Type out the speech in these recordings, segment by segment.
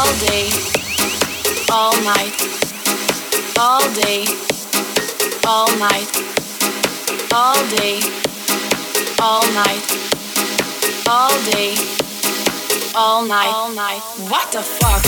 all day, all night, all day, all night, all day, all night, all day, all night, all night. What the fuck?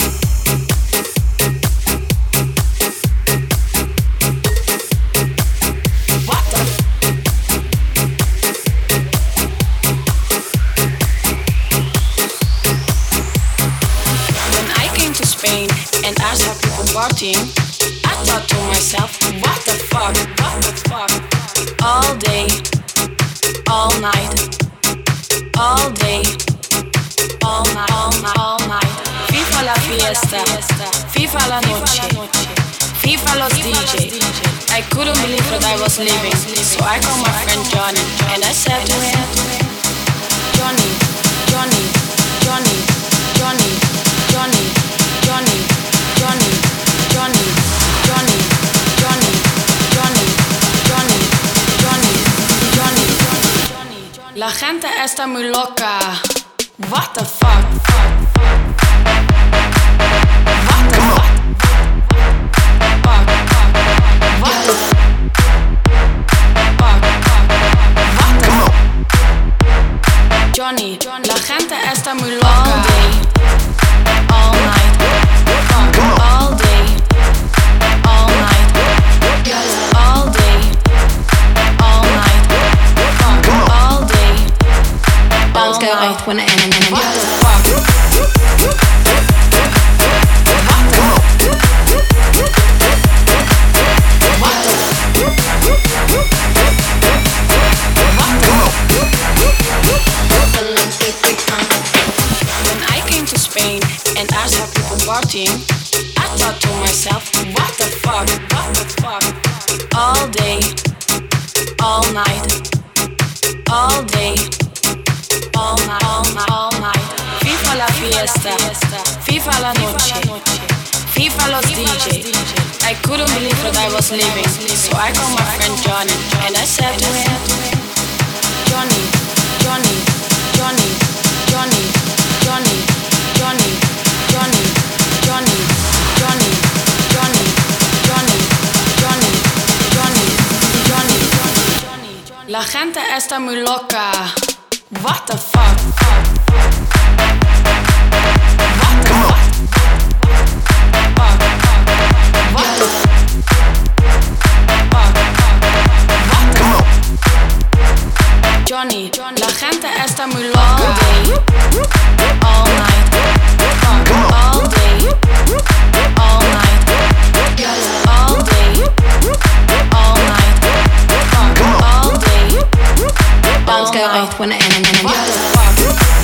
And I saw people partying. I thought to myself, what the fuck, what the fuck? All day, all night, all day, all night, all night, all night. FIFA la fiesta, FIFA la noche, FIFA los DJ. I couldn't believe that I was leaving, so I called my friend Johnny, and I said to him, Johnny, Johnny, Johnny, Johnny, Johnny, Johnny, Johnny, Johnny, Johnny, Johnny, Johnny, Johnny, Johnny, Johnny, Johnny. La gente está muy loca. What the fuck? What the fuck? What the fuck? Johnny, la gente está muy loca. All day, all night, all day, all night, all day, all night, all day, all night. When what the fuck? When I came to Spain and I saw people partying, I thought to myself, what the fuck, what the fuck? All day, all night, all day, all night, all night, all night. FIFA la fiesta, FIFA la noche, FIFA los DJ. I couldn't believe that I was leaving, so I called my friend Johnny, and I said to him, Johnny, Johnny, Johnny, Johnny, Johnny, Johnny, Johnny, Johnny, Johnny, Johnny, Johnny, Johnny, Johnny, Johnny, Johnny. La gente está muy loca. What the fuck? What the fuck? What the fuck? Johnny, la gente está muy loca. All day, all night, all day, all night, all day, all night, all day, all night. When what the fuck?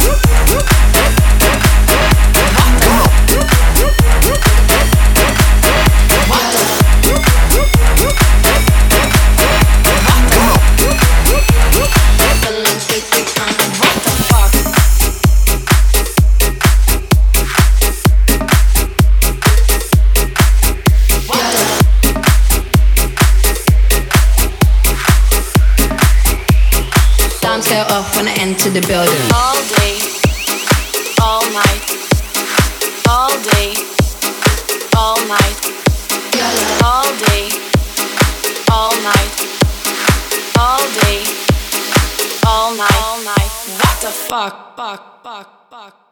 Go off when I enter the building. All day, all night, all day, all night, all day, all night, all day, all night, all night. What the fuck, fuck, fuck, fuck.